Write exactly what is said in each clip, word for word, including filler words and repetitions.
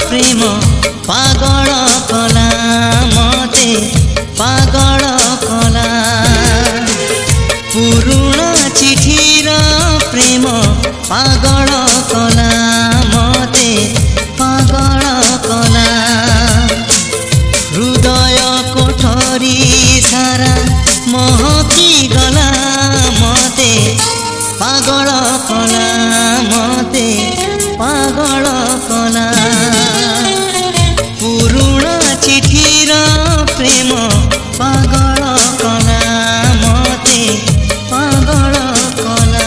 प्रेम पागल कला मते पागल कला पुरुणा चिठीर प्रेम पागल कला मते पागल कला हृदय कोठरी सारा महकी गला मते पागल कला मते पागल कला पुरुणा चिठीर प्रेम पागल कला मते पागल कला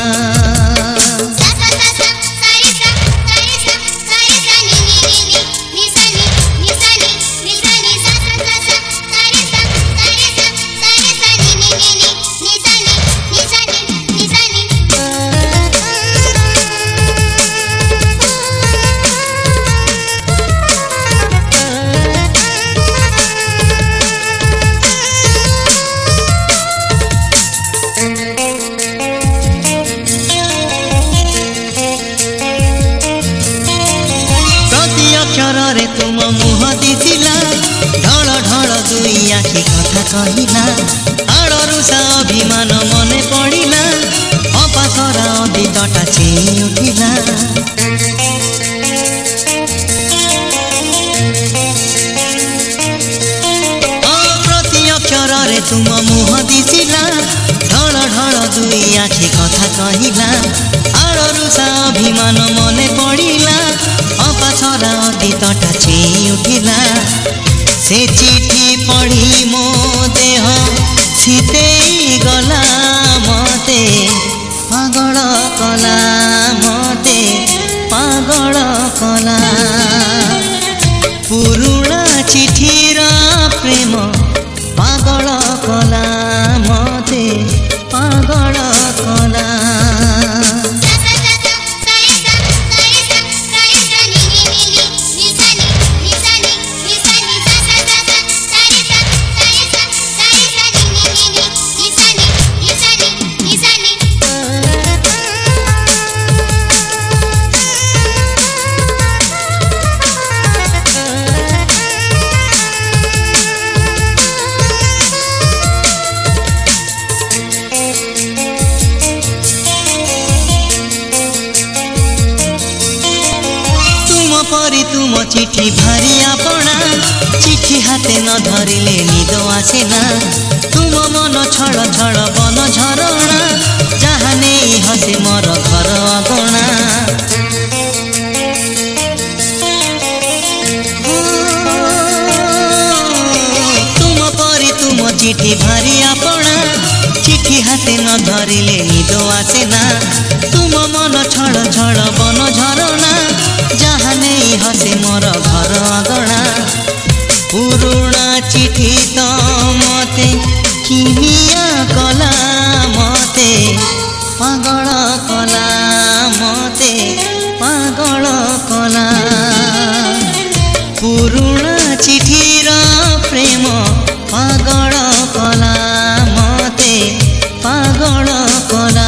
रे तुम मुह दिथिला ढल ढल दुई आखि कथा कहिला आड़रू सा अभिमान मने पड़िला अपासर अतीतटा चेई उठिला प्रति अक्षर रे तुम मुह दिथिला ढल ढल दुई आखि कथा कहिला आड़रू सा अभिमान मने पड़िला अपासर अतीतटा चेई उठिला से चिठी पढ़ी मो देह शीतेई गला मते पागल कला मते पागल कला पुरुणा चिठीर प्रेम पागल कला मते पागल कला परी तुम चिठी भारी आपणा चिठी हाथे न धरिले निद आसे ना तुम मन छड़ छड़ बन झरणा जहाँ नहीं हसे मोर घर अगणा तुम परी तुम चिठी भारी आपणा चिठी हाथे न धरिले निद आसे ना तुम मन छड़ छड़ बन झरणा जहाँ नहीं हसे मोर घर अगणा पुरुणा चिठी तो मते किनिया कला मते पागल कला मते पागल कला पुरुणा चिठीर प्रेम पागल कला मते पागल कला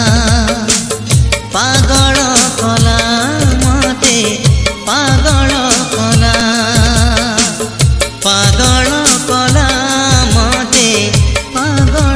पागल कला मते पागल कला पागल कला मते पागल